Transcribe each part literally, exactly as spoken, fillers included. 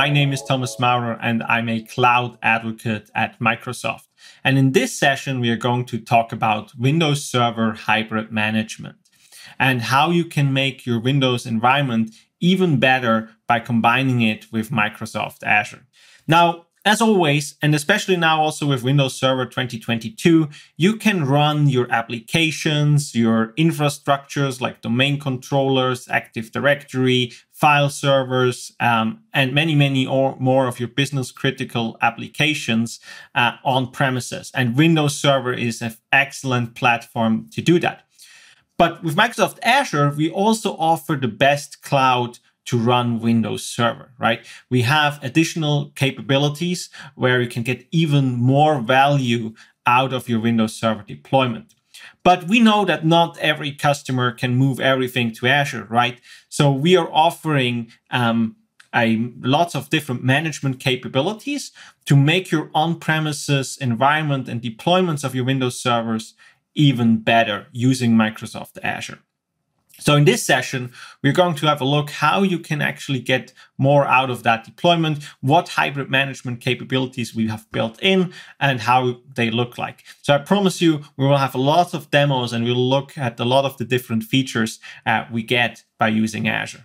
My name is Thomas Maurer and I'm a cloud advocate at Microsoft. And in this session, we are going to talk about Windows Server hybrid management and how you can make your Windows environment even better by combining it with Microsoft Azure. Now, as always, and especially now also with Windows Server twenty twenty-two, you can run your applications, your infrastructures like domain controllers, Active Directory, file servers, um, and many, many or more of your business critical applications uh, on premises. And Windows Server is an excellent platform to do that. But with Microsoft Azure, we also offer the best cloud to run Windows Server, right? We have additional capabilities where you can get even more value out of your Windows Server deployment. But we know that not every customer can move everything to Azure, right? So we are offering um, a, lots of different management capabilities to make your on-premises environment and deployments of your Windows servers even better using Microsoft Azure. So in this session, we're going to have a look how you can actually get more out of that deployment, what hybrid management capabilities we have built in, and how they look like. So I promise you, we will have a lot of demos and we'll look at a lot of the different features uh, we get by using Azure.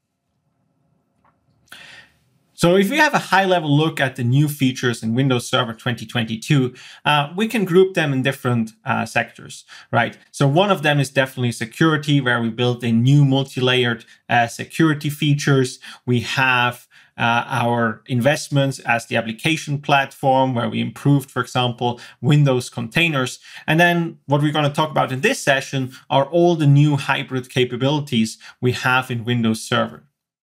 So if we have a high-level look at the new features in Windows Server twenty twenty-two, uh, we can group them in different uh, sectors, right? So one of them is definitely security, where we built in new multi-layered uh, security features. We have uh, our investments as the application platform, where we improved, for example, Windows containers. And then what we're going to talk about in this session are all the new hybrid capabilities we have in Windows Server.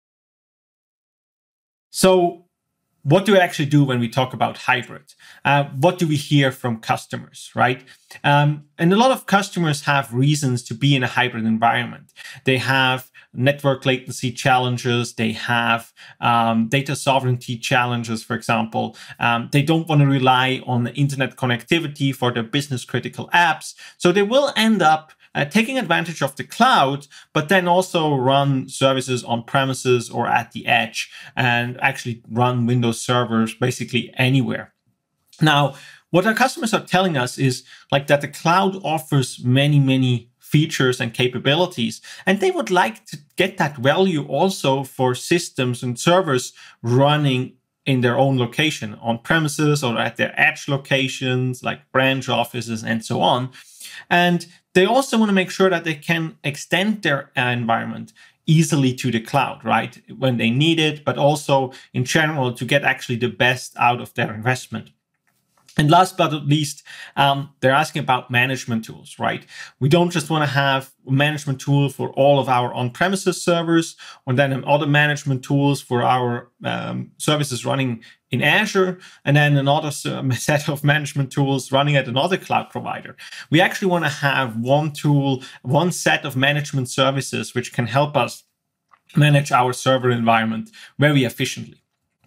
So what do we actually do when we talk about hybrid? Uh, what do we hear from customers, right? Um, and a lot of customers have reasons to be in a hybrid environment. They have network latency challenges. They have um, data sovereignty challenges, for example. Um, they don't want to rely on the internet connectivity for their business critical apps. So they will end up Uh, taking advantage of the cloud, but then also run services on premises or at the edge and actually run Windows servers basically anywhere. Now, what our customers are telling us is like that the cloud offers many, many features and capabilities, and they would like to get that value also for systems and servers running in their own location, on premises or at their edge locations, like branch offices and so on. And they also want to make sure that they can extend their environment easily to the cloud, right? When they need it, but also in general to get actually the best out of their investment. And last but not least, um, they're asking about management tools, right? We don't just want to have a management tool for all of our on-premises servers, or then other management tools for our um, services running in Azure, and then another set of management tools running at another cloud provider. We actually want to have one tool, one set of management services, which can help us manage our server environment very efficiently.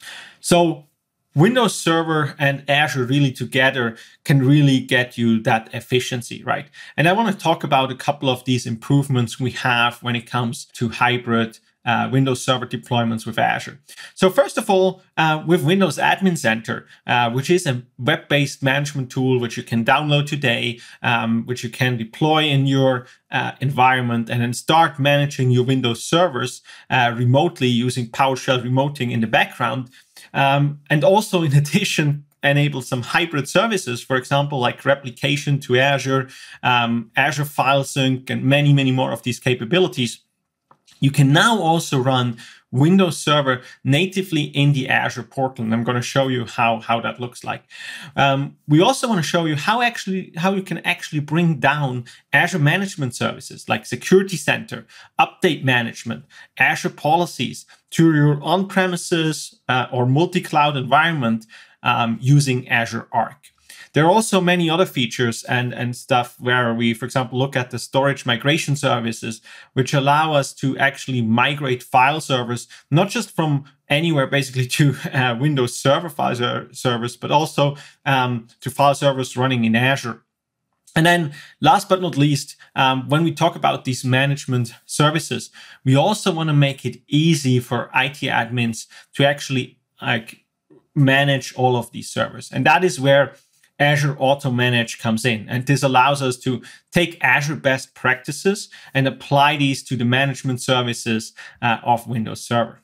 So Windows Server and Azure really together can really get you that efficiency, right? And I want to talk about a couple of these improvements we have when it comes to hybrid uh, Windows Server deployments with Azure. So first of all, uh, with Windows Admin Center, uh, which is a web-based management tool which you can download today, um, which you can deploy in your uh, environment and then start managing your Windows servers uh, remotely using PowerShell remoting in the background. Um, and also, in addition, enable some hybrid services, for example, like replication to Azure, um, Azure File Sync, and many, many more of these capabilities. You can now also run Windows Server natively in the Azure portal, and I'm going to show you how, how that looks like. Um, we also want to show you how actually how you can actually bring down Azure management services like Security Center, Update Management, Azure Policies to your on-premises uh, or multi-cloud environment um, using Azure Arc. There are also many other features and, and stuff where we, for example, look at the storage migration services, which allow us to actually migrate file servers, not just from anywhere basically to uh, Windows Server file servers, but also um, to file servers running in Azure. And then last but not least, um, when we talk about these management services, we also want to make it easy for I T admins to actually like manage all of these servers. And that is where Azure Auto Manage comes in. And this allows us to take Azure best practices and apply these to the management services uh, of Windows Server.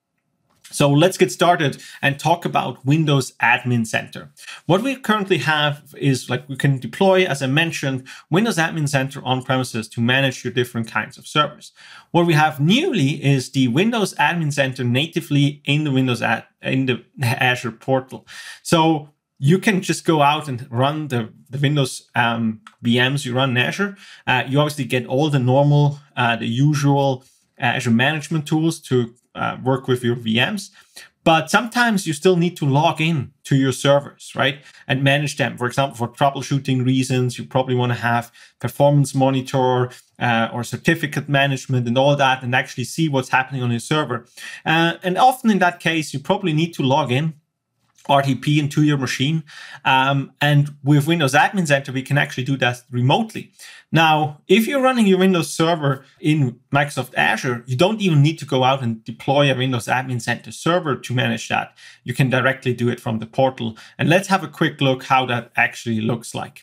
So let's get started and talk about Windows Admin Center. What we currently have is, like, we can deploy, as I mentioned, Windows Admin Center on premises to manage your different kinds of servers. What we have newly is the Windows Admin Center natively in the Windows Ad, in the Azure portal. So you can just go out and run the, the Windows um, V Ms you run in Azure. Uh, you obviously get all the normal, uh, the usual Azure management tools to uh, work with your V Ms. But sometimes you still need to log in to your servers, right? And manage them. For example, for troubleshooting reasons, you probably want to have performance monitor uh, or certificate management and all that, and actually see what's happening on your server. Uh, and often in that case, you probably need to log in R T P into your machine. Um, and with Windows Admin Center, we can actually do that remotely. Now, if you're running your Windows server in Microsoft Azure, you don't even need to go out and deploy a Windows Admin Center server to manage that. You can directly do it from the portal. And let's have a quick look how that actually looks like.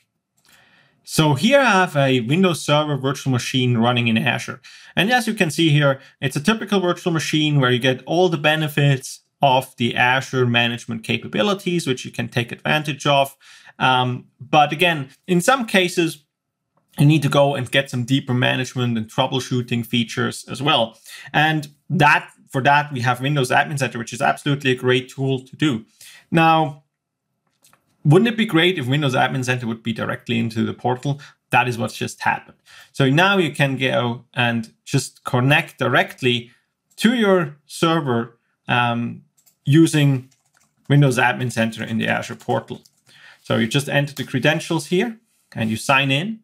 So here I have a Windows Server virtual machine running in Azure. And as you can see here, it's a typical virtual machine where you get all the benefits of the Azure management capabilities, which you can take advantage of. Um, but again, in some cases, you need to go and get some deeper management and troubleshooting features as well. And that for that, we have Windows Admin Center, which is absolutely a great tool to do. Now, wouldn't it be great if Windows Admin Center would be directly into the portal? That is what's just happened. So now you can go and just connect directly to your server um, using Windows Admin Center in the Azure portal. So you just enter the credentials here and you sign in.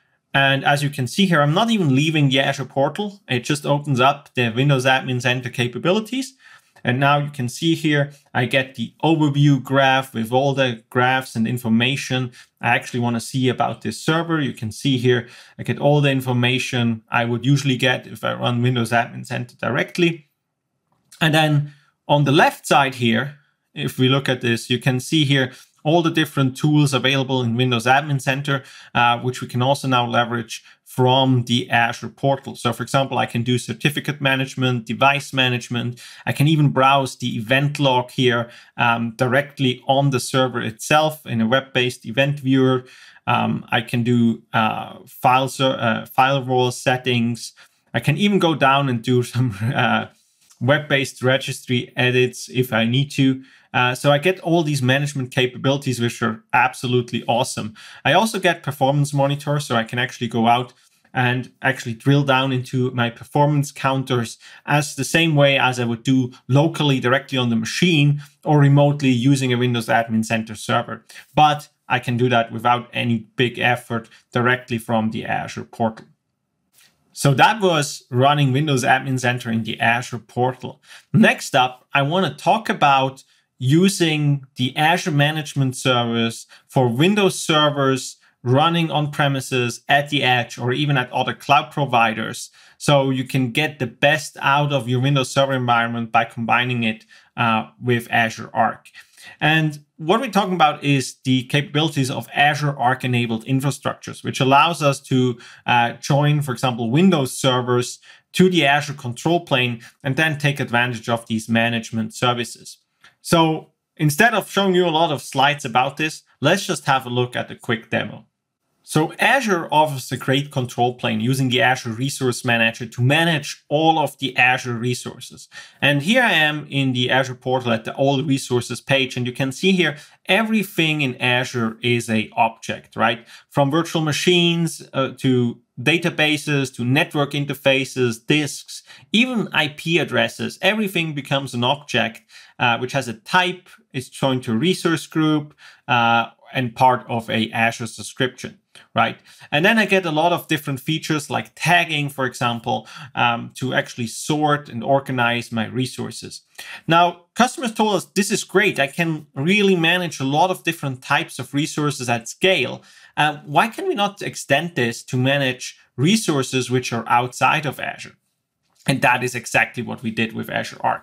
And as you can see here, I'm not even leaving the Azure portal. It just opens up the Windows Admin Center capabilities. And now you can see here, I get the overview graph with all the graphs and information I actually want to see about this server. You can see here, I get all the information I would usually get if I run Windows Admin Center directly. And then on the left side here, if we look at this, you can see here all the different tools available in Windows Admin Center, uh, which we can also now leverage from the Azure portal. So for example, I can do certificate management, device management. I can even browse the event log here um, directly on the server itself in a web-based event viewer. Um, I can do uh, file, uh, firewall settings. I can even go down and do some uh, web-based registry edits if I need to. Uh, so I get all these management capabilities, which are absolutely awesome. I also get performance monitor, so I can actually go out and actually drill down into my performance counters as the same way as I would do locally directly on the machine or remotely using a Windows Admin Center server. But I can do that without any big effort directly from the Azure portal. So that was running Windows Admin Center in the Azure portal. Next up, I want to talk about using the Azure Management Service for Windows servers running on premises at the edge or even at other cloud providers. So you can get the best out of your Windows Server environment by combining it uh, with Azure Arc. And what we're talking about is the capabilities of Azure Arc enabled infrastructures, which allows us to uh, join, for example, Windows servers to the Azure control plane and then take advantage of these management services. So instead of showing you a lot of slides about this, let's just have a look at a quick demo. So Azure offers a great control plane using the Azure Resource Manager to manage all of the Azure resources. And here I am in the Azure portal at the All Resources page. And you can see here, everything in Azure is an object, right? From virtual machines uh, to databases, to network interfaces, disks, even I P addresses, everything becomes an object, uh, which has a type, is joined to a resource group, uh, and part of a Azure subscription, right? And then I get a lot of different features like tagging, for example, um, to actually sort and organize my resources. Now, customers told us this is great. I can really manage a lot of different types of resources at scale. Uh, why can we not extend this to manage resources which are outside of Azure? And that is exactly what we did with Azure Arc.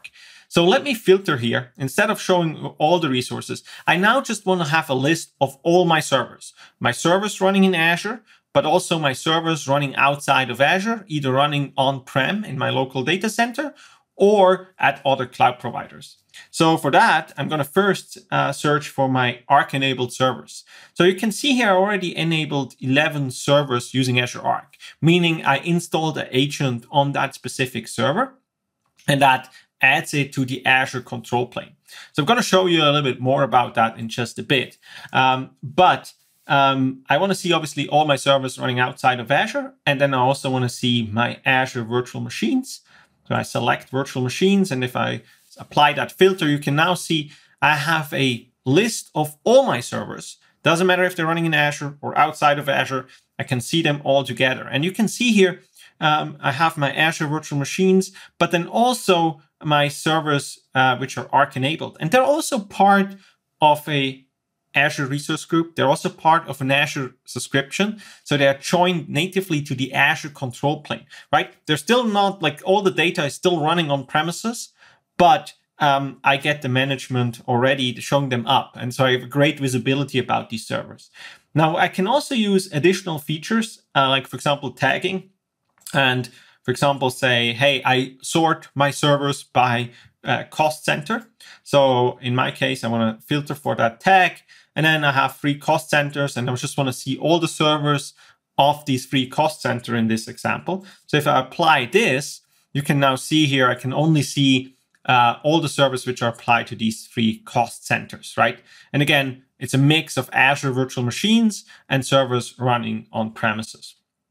So let me filter here. Instead of showing all the resources, I now just want to have a list of all my servers. My servers running in Azure, but also my servers running outside of Azure, either running on-prem in my local data center or at other cloud providers. So for that, I'm going to first uh, search for my Arc-enabled servers. So you can see here I already enabled eleven servers using Azure Arc, meaning I installed an agent on that specific server, and that adds it to the Azure control plane. So I'm going to show you a little bit more about that in just a bit. Um, but um, I want to see obviously all my servers running outside of Azure, and then I also want to see my Azure virtual machines. So I select virtual machines, and if I apply that filter, you can now see I have a list of all my servers. Doesn't matter if they're running in Azure or outside of Azure, I can see them all together. And you can see here, um, I have my Azure virtual machines, but then also my servers, uh, which are Arc enabled. And they're also part of a Azure resource group. They're also part of an Azure subscription. So they are joined natively to the Azure control plane, right? They're still not like all the data is still running on premises, but um, I get the management already showing them up. And so I have a great visibility about these servers. Now I can also use additional features, uh, like for example, tagging. And for example, say, hey, I sort my servers by uh, cost center. So in my case, I want to filter for that tag. And then I have three cost centers, and I just want to see all the servers of these three cost center in this example. So if I apply this, you can now see here, I can only see uh, all the servers which are applied to these three cost centers, right? And again, it's a mix of Azure virtual machines and servers running on premises.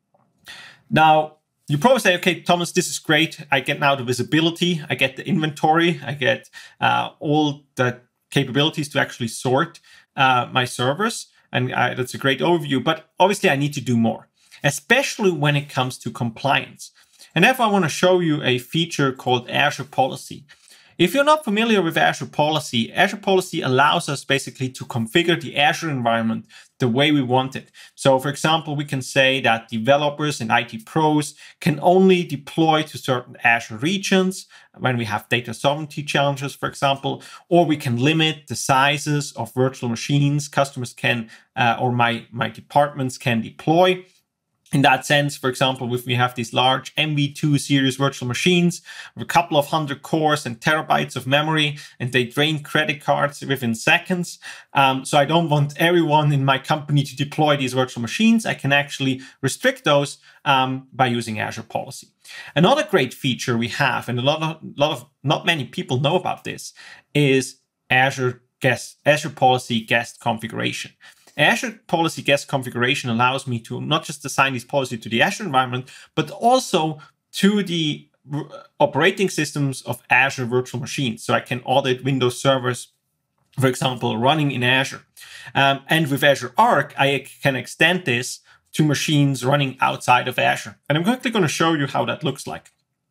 Now, you probably say, okay, Thomas, this is great. I get now the visibility, I get the inventory, I get uh, all the capabilities to actually sort uh, my servers. And uh, that's a great overview, but obviously I need to do more, especially when it comes to compliance. And therefore I want to show you a feature called Azure Policy. If you're not familiar with Azure Policy, Azure Policy allows us basically to configure the Azure environment the way we want it. So for example, we can say that developers and I T pros can only deploy to certain Azure regions when we have data sovereignty challenges, for example, or we can limit the sizes of virtual machines customers can, uh, or my, my departments can deploy. In that sense, for example, if we have these large M V two series virtual machines with a couple of hundred cores and terabytes of memory, and they drain credit cards within seconds. Um, so I don't want everyone in my company to deploy these virtual machines. I can actually restrict those um, by using Azure Policy. Another great feature we have, and a lot of, lot of not many people know about this, is Azure Guest, Azure Policy Guest Configuration. Azure Policy Guest Configuration allows me to not just assign this policy to the Azure environment, but also to the operating systems of Azure virtual machines. So I can audit Windows servers, for example, running in Azure. Um, and with Azure Arc, I can extend this to machines running outside of Azure. And I'm quickly going to show you how that looks like.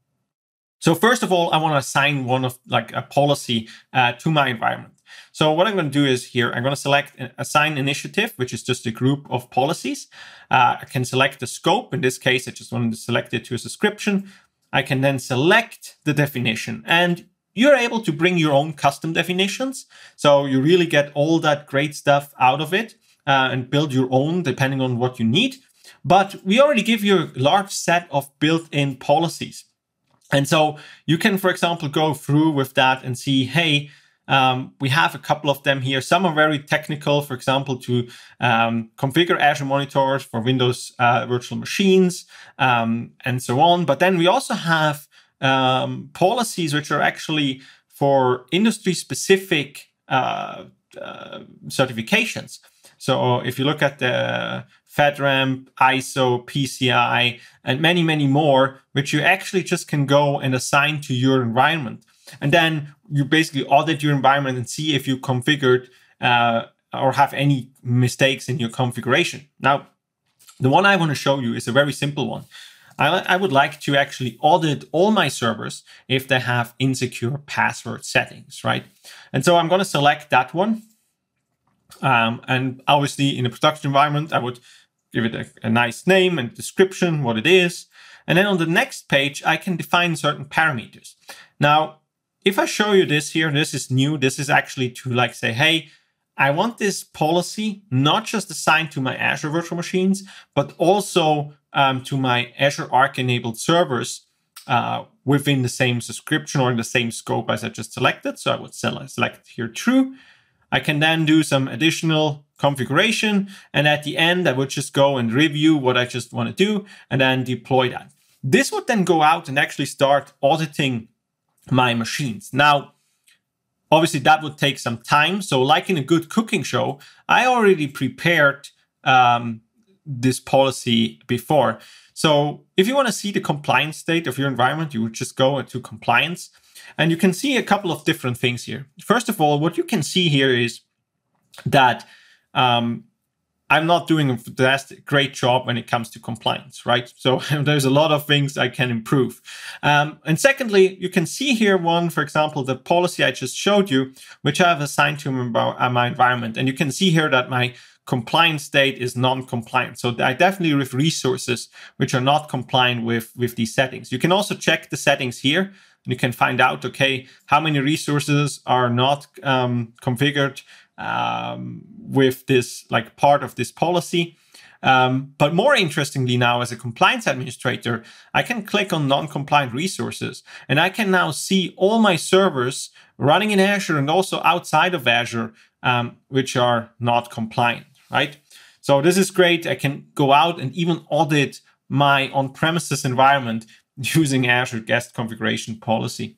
So first of all, I want to assign one of like a policy uh, to my environment. So what I'm going to do is here, I'm going to select assign initiative, which is just a group of policies. Uh, I can select the scope. In this case, I just wanted to select it to a subscription. I can then select the definition, and you're able to bring your own custom definitions. So you really get all that great stuff out of it uh, and build your own depending on what you need. But we already give you a large set of built-in policies. And so you can, for example, go through with that and see, hey, Um, we have a couple of them here. Some are very technical, for example, to um, configure Azure monitors for Windows uh, virtual machines um, and so on. But then we also have um, policies which are actually for industry-specific uh, uh, certifications. So if you look at the FedRAMP, I S O, P C I, and many, many more, which you actually just can go and assign to your environment. And then you basically audit your environment and see if you configured uh, or have any mistakes in your configuration. Now, the one I want to show you is a very simple one. I, I would like to actually audit all my servers if they have insecure password settings, right? And so I'm going to select that one. Um, and obviously in a production environment, I would give it a, a nice name and description, what it is. And then on the next page, I can define certain parameters. Now, if I show you this here, this is new. This is actually to like say, hey, I want this policy not just assigned to my Azure virtual machines, but also um, to my Azure Arc enabled servers uh, within the same subscription or in the same scope as I just selected. So I would select here true. I can then do some additional configuration. And at the end, I would just go and review what I just want to do and then deploy that. This would then go out and actually start auditing my machines. Now, obviously, that would take some time. So like in a good cooking show, I already prepared um, this policy before. So if you want to see the compliance state of your environment, you would just go into compliance. And you can see a couple of different things here. First of all, what you can see here is that um, I'm not doing a fantastic, great job when it comes to compliance, right? So there's a lot of things I can improve. Um, and secondly, you can see here one, for example, the policy I just showed you, which I have assigned to my environment. And you can see here that my compliance state is non-compliant. So I definitely have resources which are not compliant with, with these settings. You can also check the settings here. And you can find out, okay, how many resources are not um, configured um, with this, like part of this policy. Um, but more interestingly now, as a compliance administrator, I can click on non-compliant resources, and I can now see all my servers running in Azure and also outside of Azure, um, which are not compliant, right? So this is great. I can go out and even audit my on-premises environment using Azure Guest Configuration Policy.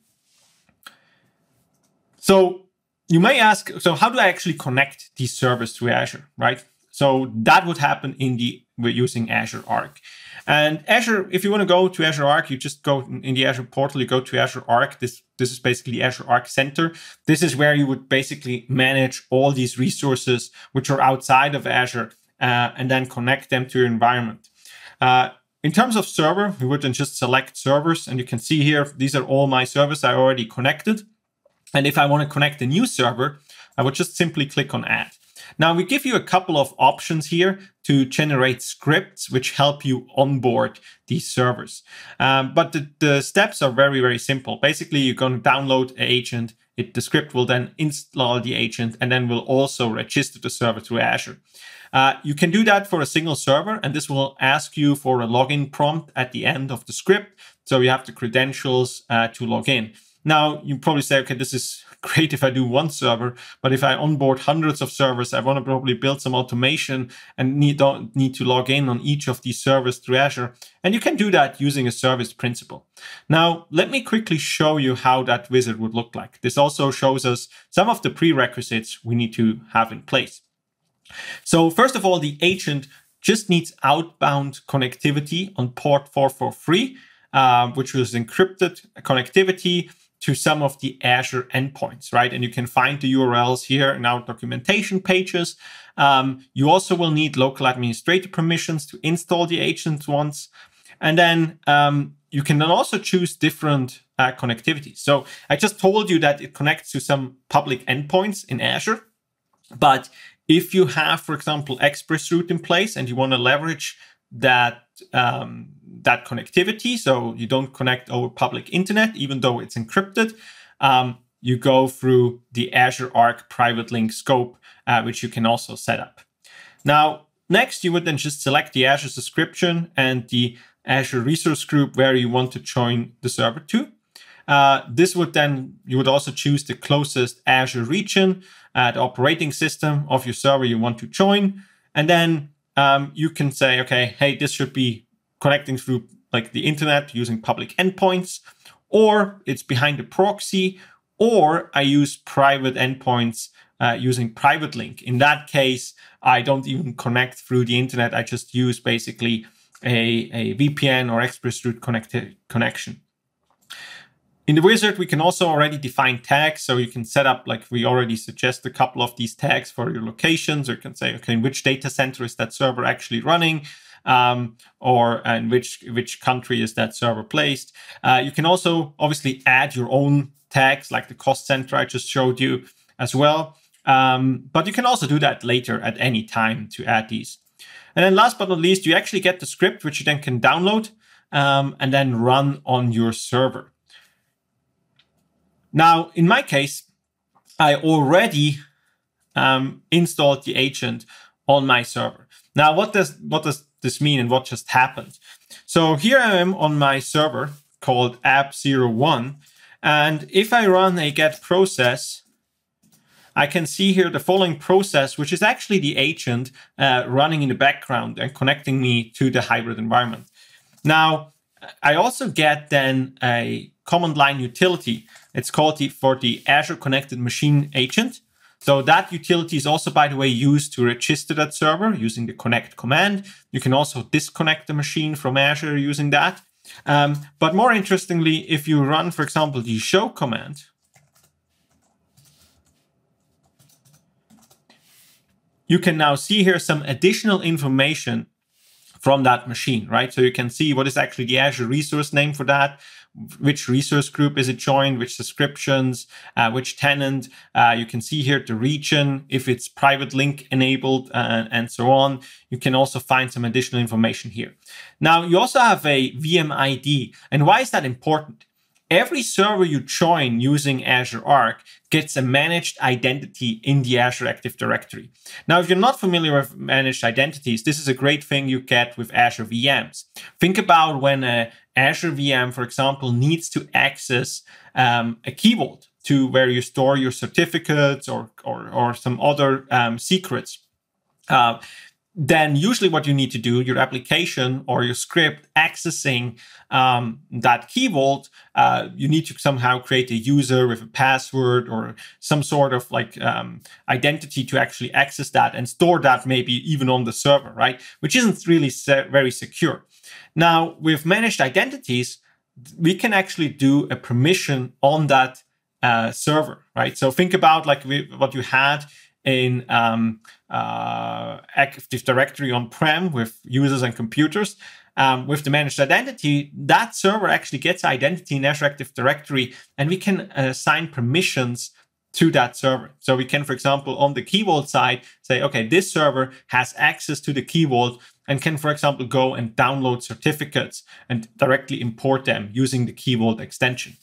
So you may ask, so how do I actually connect these servers to Azure, right? So that would happen in the, we're using Azure Arc. And Azure, if you want to go to Azure Arc, you just go in the Azure portal, you go to Azure Arc. This, this is basically Azure Arc Center. This is where you would basically manage all these resources which are outside of Azure uh, and then connect them to your environment. Uh, in terms of server, we would then just select servers. And you can see here, these are all my servers I already connected. And if I want to connect a new server, I would just simply click on Add. Now, we give you a couple of options here to generate scripts which help you onboard these servers. Um, but the, the steps are very, very simple. Basically, you're going to download an agent. It, the script will then install the agent and then will also register the server to Azure. Uh, you can do that for a single server, and this will ask you for a login prompt at the end of the script. So you have the credentials uh, to log in. Now, you probably say, okay, this is great if I do one server, but if I onboard hundreds of servers, I want to probably build some automation and need, don't need to log in on each of these servers through Azure. And you can do that using a service principal. Now, let me quickly show you how that wizard would look like. This also shows us some of the prerequisites we need to have in place. So first of all, the agent just needs outbound connectivity on port four forty-three, uh, which was encrypted connectivity to some of the Azure endpoints, right? And you can find the U R Ls here in our documentation pages. Um, you also will need local administrator permissions to install the agent once. And then um, you can then also choose different uh, connectivity. So I just told you that it connects to some public endpoints in Azure. But if you have, for example, ExpressRoute in place and you want to leverage that um, that connectivity, so you don't connect over public internet, even though it's encrypted, um, you go through the Azure Arc private link scope, uh, which you can also set up. Now, next, you would then just select the Azure subscription and the Azure resource group where you want to join the server to. Uh, this would then, you would also choose the closest Azure region, uh, the operating system of your server you want to join. And then um, you can say, okay, hey, this should be connecting through like the internet using public endpoints, or it's behind a proxy, or I use private endpoints uh, using private link. In that case, I don't even connect through the internet. I just use basically a, a V P N or ExpressRoute connect- connection. In the wizard, we can also already define tags. So you can set up, like we already suggest, a couple of these tags for your locations, or you can say, okay, in which data center is that server actually running? Um, or in which, which country is that server placed? Uh, you can also obviously add your own tags, like the cost center I just showed you as well. Um, but you can also do that later at any time to add these. And then last but not least, you actually get the script, which you then can download um, and then run on your server. Now, in my case, I already um, installed the agent on my server. Now, what does what does this mean and what just happened? So here I am on my server called app zero one. And if I run a get process, I can see here the following process, which is actually the agent uh, running in the background and connecting me to the hybrid environment. Now, I also get then a command line utility. It's called the, for the Azure Connected Machine agent. So that utility is also, by the way, used to register that server using the connect command. You can also disconnect the machine from Azure using that. Um, but more interestingly, if you run, for example, the show command, you can now see here some additional information from that machine, right? So you can see what is actually the Azure resource name for that, which resource group is it joined, which subscriptions, uh, which tenant. Uh, you can see here the region, if it's private link enabled, uh, and so on. You can also find some additional information here. Now, you also have a V M I D. And why is that important? Every server you join using Azure Arc gets a managed identity in the Azure Active Directory. Now, if you're not familiar with managed identities, this is a great thing you get with Azure V Ms. Think about when a Azure V M, for example, needs to access um, a key vault to where you store your certificates or, or, or some other um, secrets. Uh, then usually what you need to do, your application or your script accessing um, that key vault, uh, you need to somehow create a user with a password or some sort of like um, identity to actually access that and store that maybe even on the server, right? Which isn't really se- very secure. Now, with managed identities, we can actually do a permission on that uh, server, right? So think about like we, what you had in um, uh, Active Directory on-prem with users and computers. Um, with the managed identity, that server actually gets identity in Azure Active Directory, and we can assign permissions to that server. So we can, for example, on the Key Vault side, say, okay, this server has access to the Key Vault and can, for example, go and download certificates and directly import them using the Key Vault extension.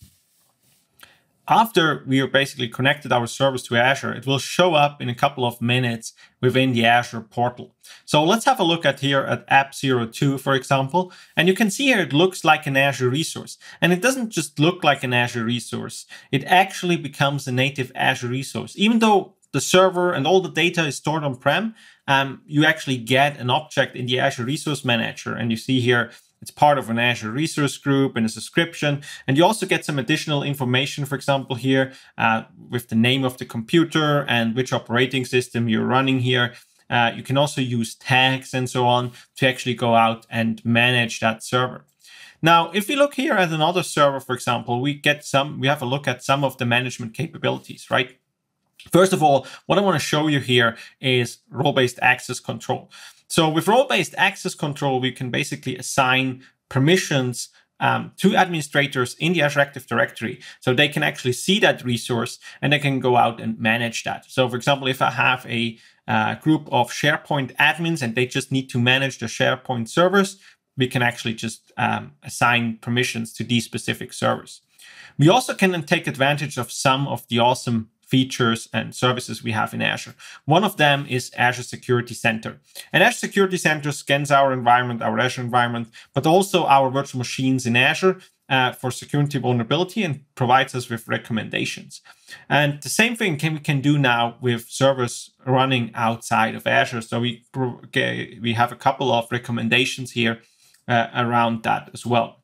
After we are basically connected our servers to Azure, it will show up in a couple of minutes within the Azure portal. So let's have a look at here at app zero two, for example. And you can see here it looks like an Azure resource. And it doesn't just look like an Azure resource. It actually becomes a native Azure resource. Even though the server and all the data is stored on-prem, um, you actually get an object in the Azure Resource Manager. And you see here, it's part of an Azure resource group and a subscription. And you also get some additional information, for example, here uh, with the name of the computer and which operating system you're running here. Uh, you can also use tags and so on to actually go out and manage that server. Now, if we look here at another server, for example, we get some, we have a look at some of the management capabilities, right? First of all, what I want to show you here is role-based access control. So with role-based access control, we can basically assign permissions um, to administrators in the Azure Active Directory. So they can actually see that resource and they can go out and manage that. So for example, if I have a uh, group of SharePoint admins and they just need to manage the SharePoint servers, we can actually just um, assign permissions to these specific servers. We also can then take advantage of some of the awesome features and services we have in Azure. One of them is Azure Security Center. And Azure Security Center scans our environment, our Azure environment, but also our virtual machines in Azure uh, for security vulnerability and provides us with recommendations. And the same thing can, we can do now with servers running outside of Azure. So we, we have a couple of recommendations here uh, around that as well.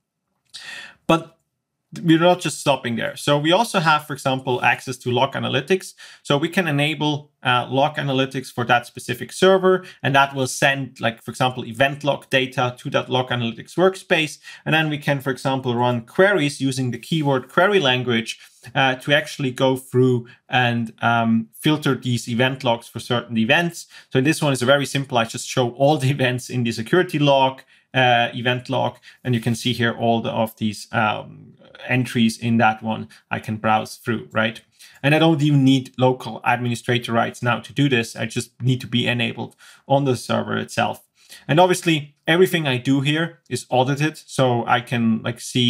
But we're not just stopping there. So we also have, for example, access to log analytics. So we can enable uh, log analytics for that specific server, and that will send, like, for example, event log data to that log analytics workspace. And then we can, for example, run queries using the keyword query language uh, to actually go through and um, filter these event logs for certain events. So this one is very simple. I just show all the events in the security log, uh, event log, and you can see here all the, of these um, entries in that one I can browse through, right? And I don't even need local administrator rights now to do this. I just need to be enabled on the server itself. And obviously, everything I do here is audited, so I can like see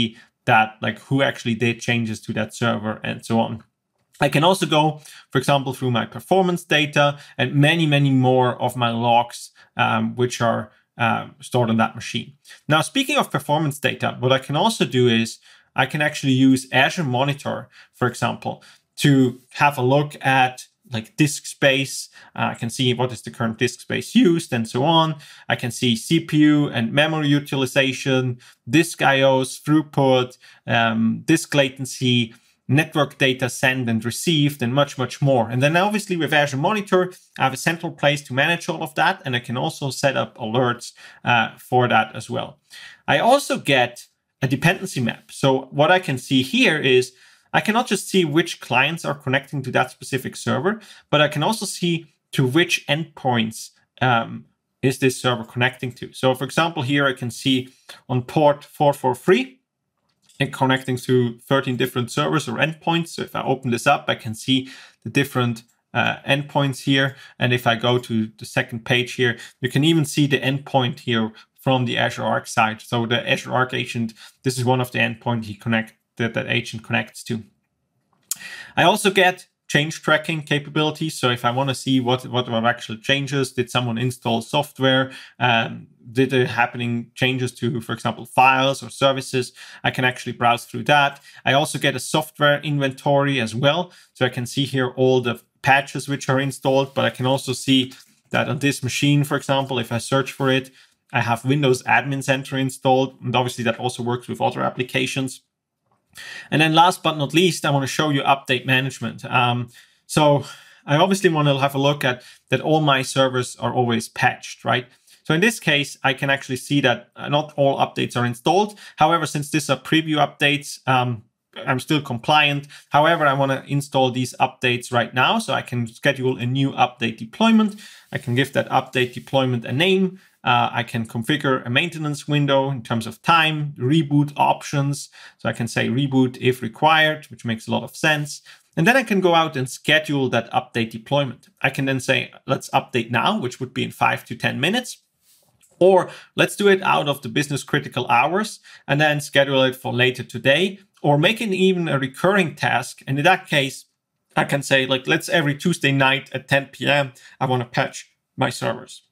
that, like who actually did changes to that server and so on. I can also go, for example, through my performance data and many, many more of my logs, um, which are uh, stored on that machine. Now, speaking of performance data, what I can also do is I can actually use Azure Monitor, for example, to have a look at like disk space. Uh, I can see what is the current disk space used and so on. I can see C P U and memory utilization, disk I Os, throughput, um, disk latency, network data sent and received, and much, much more. And then obviously with Azure Monitor, I have a central place to manage all of that. And I can also set up alerts uh, for that as well. I also get a dependency map. So what I can see here is I cannot just see which clients are connecting to that specific server, but I can also see to which endpoints um, is this server connecting to. So for example, here I can see on port four forty-three, and connecting to thirteen different servers or endpoints. So if I open this up, I can see the different uh, endpoints here. And if I go to the second page here, you can even see the endpoint here from the Azure Arc side. So the Azure Arc agent, this is one of the endpoints he connect that that agent connects to. I also get change tracking capabilities. So if I want to see what, what are actual changes, did someone install software? Um, did there happening changes to, for example, files or services? I can actually browse through that. I also get a software inventory as well. So I can see here all the patches which are installed, but I can also see that on this machine, for example, if I search for it, I have Windows Admin Center installed. And obviously that also works with other applications. And then last but not least, I want to show you update management. Um, so I obviously want to have a look at that all my servers are always patched, right? So in this case, I can actually see that not all updates are installed. However, since these are preview updates, um, I'm still compliant. However, I want to install these updates right now. So I can schedule a new update deployment. I can give that update deployment a name. Uh, I can configure a maintenance window in terms of time, reboot options. So I can say reboot if required, which makes a lot of sense. And then I can go out and schedule that update deployment. I can then say, let's update now, which would be in five to ten minutes. Or let's do it out of the business critical hours and then schedule it for later today, or make it even a recurring task. And in that case, I can say, like, let's every Tuesday night at ten p m, I want to patch my servers.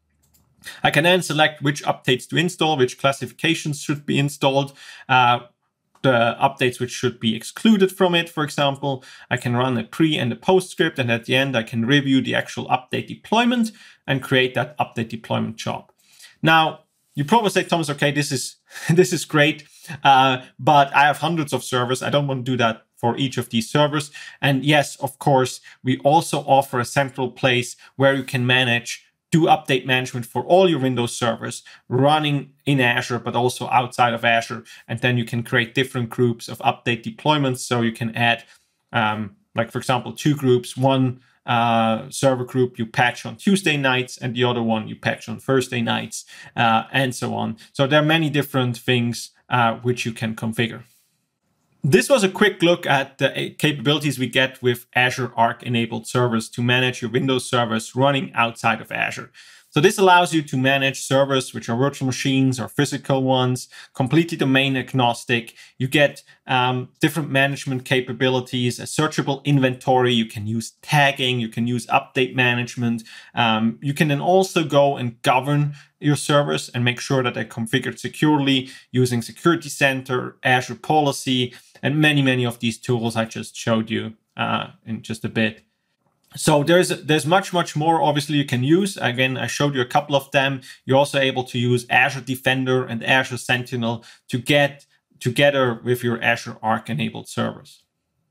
I can then select which updates to install, which classifications should be installed, uh, the updates which should be excluded from it, for example. I can run a pre and a post script, and at the end, I can review the actual update deployment and create that update deployment job. Now, you probably say, Thomas, okay, this is this is great, uh, but I have hundreds of servers. I don't want to do that for each of these servers. And yes, of course, we also offer a central place where you can manage do update management for all your Windows servers running in Azure, but also outside of Azure. And then you can create different groups of update deployments. So you can add, um, like, for example, two groups, one uh, server group you patch on Tuesday nights and the other one you patch on Thursday nights, uh, and so on. So there are many different things uh, which you can configure. This was a quick look at the capabilities we get with Azure Arc enabled servers to manage your Windows servers running outside of Azure. So this allows you to manage servers which are virtual machines or physical ones, completely domain agnostic. You get um, different management capabilities, a searchable inventory. You can use tagging. You can use update management. Um, you can then also go and govern your servers and make sure that they're configured securely using Security Center, Azure Policy, and many, many of these tools I just showed you uh, in just a bit. So there's there's much, much more obviously you can use. Again, I showed you a couple of them. You're also able to use Azure Defender and Azure Sentinel to get together with your Azure Arc enabled servers.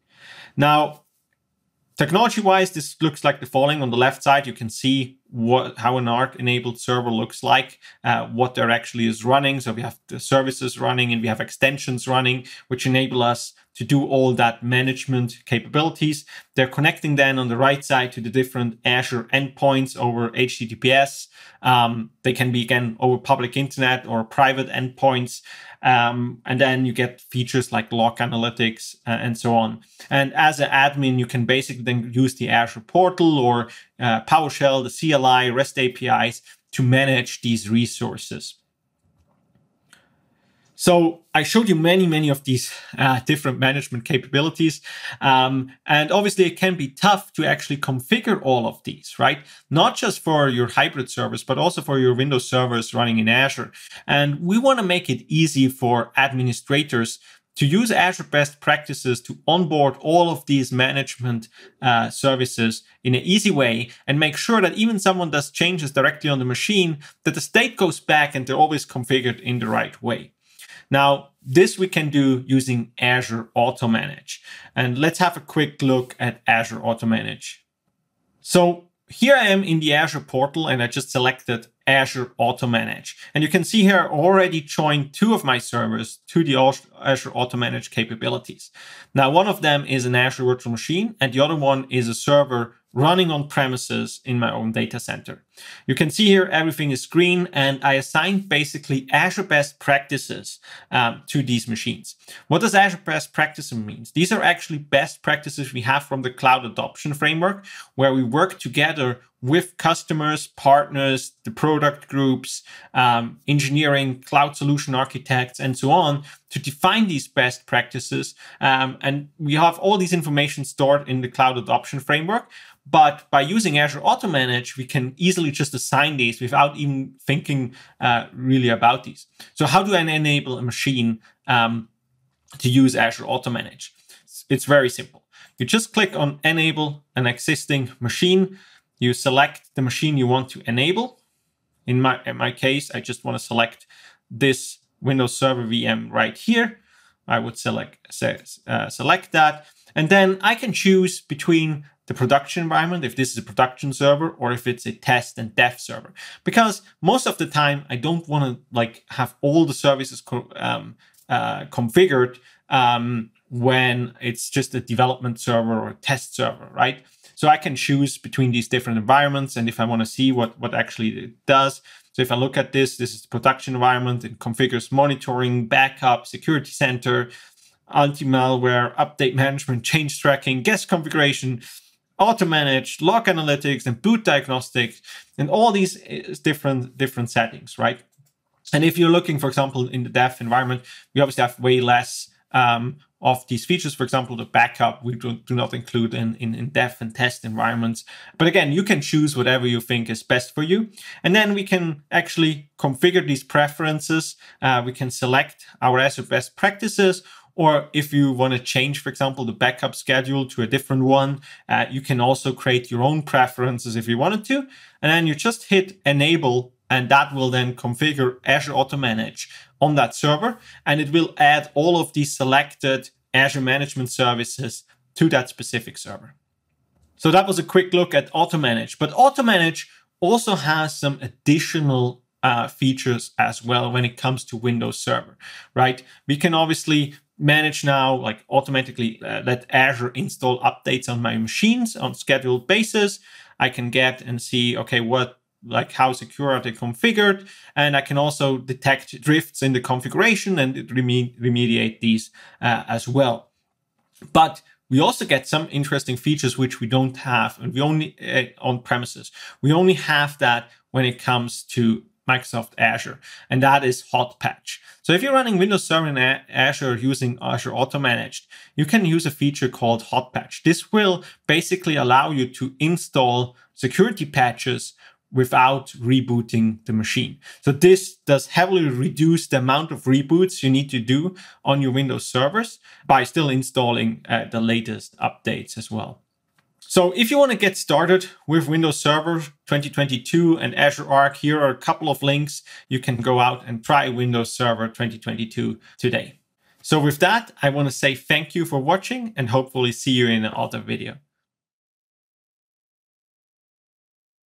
Now, technology-wise, this looks like the following. On the left side, you can see what how an Arc-enabled server looks like, uh, what there actually is running. So we have the services running and we have extensions running, which enable us to do all that management capabilities. They're connecting then on the right side to the different Azure endpoints over H T T P S. Um, they can be, again, over public internet or private endpoints. Um, and then you get features like log analytics uh, and so on. And as an admin, you can basically then use the Azure portal or uh, PowerShell, the C L I, REST A P Is to manage these resources. So I showed you many, many of these uh, different management capabilities. Um, and obviously it can be tough to actually configure all of these, right? Not just for your hybrid servers, but also for your Windows servers running in Azure. And we want to make it easy for administrators to use Azure best practices to onboard all of these management uh, services in an easy way and make sure that even someone does changes directly on the machine, that the state goes back and they're always configured in the right way. Now, this we can do using Azure Auto Manage. And let's have a quick look at Azure Auto Manage. So here I am in the Azure portal, and I just selected Azure Auto Manage. And you can see here I already joined two of my servers to the Azure Auto Manage capabilities. Now, one of them is an Azure virtual machine, and the other one is a server running on premises in my own data center. You can see here everything is green, and I assigned basically Azure best practices um, to these machines. What does Azure best practices mean? These are actually best practices we have from the Cloud Adoption Framework, where we work together with customers, partners, the product groups, um, engineering, cloud solution architects, and so on to define these best practices. Um, and we have all these information stored in the Cloud Adoption Framework. But by using Azure Auto Manage, we can easily just assign these without even thinking uh, really about these. So how do I enable a machine um, to use Azure Auto Manage? It's very simple. You just click on Enable an existing machine. You select the machine you want to enable. In my, in my case, I just want to select this Windows Server V M right here. I would select, uh, select that. And then I can choose between the production environment, if this is a production server, or if it's a test and dev server. Because most of the time, I don't want to like have all the services co um, uh, configured um, when it's just a development server or a test server, right? So I can choose between these different environments, and if I want to see what, what actually it does. So if I look at this, this is the production environment. It configures monitoring, backup, security center, anti-malware, update management, change tracking, guest configuration, auto manage, log analytics, and boot diagnostics, and all these different, different settings, right? And if you're looking, for example, in the dev environment, we obviously have way less um, of these features. For example, the backup, we do, do not include in, in, in dev and test environments. But again, you can choose whatever you think is best for you. And then we can actually configure these preferences. Uh, we can select our Azure best practices, or if you want to change, for example, the backup schedule to a different one, uh, you can also create your own preferences if you wanted to. And then you just hit enable, and that will then configure Azure Auto Manage on that server. And it will add all of these selected Azure management services to that specific server. So that was a quick look at Auto Manage. But Auto Manage also has some additional uh, features as well when it comes to Windows Server, right? We can obviously manage now, like automatically uh, let Azure install updates on my machines on scheduled basis. I can get and see, okay, what, like how secure are they configured? And I can also detect drifts in the configuration and reme remediate these uh, as well. But we also get some interesting features which we don't have, and we only uh, on premises. We only have that when it comes to Microsoft Azure, and that is Hot Patch. So if you're running Windows Server in Azure using Azure Auto Managed, you can use a feature called Hot Patch. This will basically allow you to install security patches without rebooting the machine. So this does heavily reduce the amount of reboots you need to do on your Windows servers by still installing uh, the latest updates as well. So if you want to get started with Windows Server twenty twenty-two and Azure Arc, here are a couple of links. You can go out and try Windows Server twenty twenty-two today. So with that, I want to say thank you for watching and hopefully see you in another video.